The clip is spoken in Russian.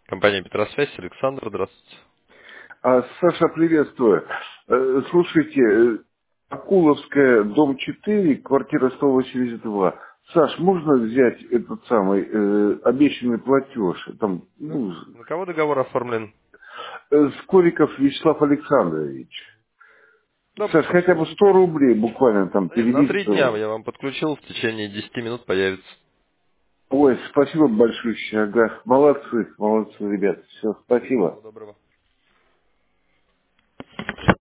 Компания Петросвязь, Александр, здравствуйте. Саша, приветствую. Слушайте, Акуловская, дом 4, квартира 182. Саш, можно взять этот самый обещанный платеж? Там, На кого договор оформлен? Скориков Вячеслав Александрович. Да, Саш, хотя бы 100 рублей буквально там на 3 дня перевести. я вам подключил, в течение 10 минут появится. Ой, спасибо большое. Ага. Молодцы, молодцы, ребят. Все, спасибо. Всего доброго.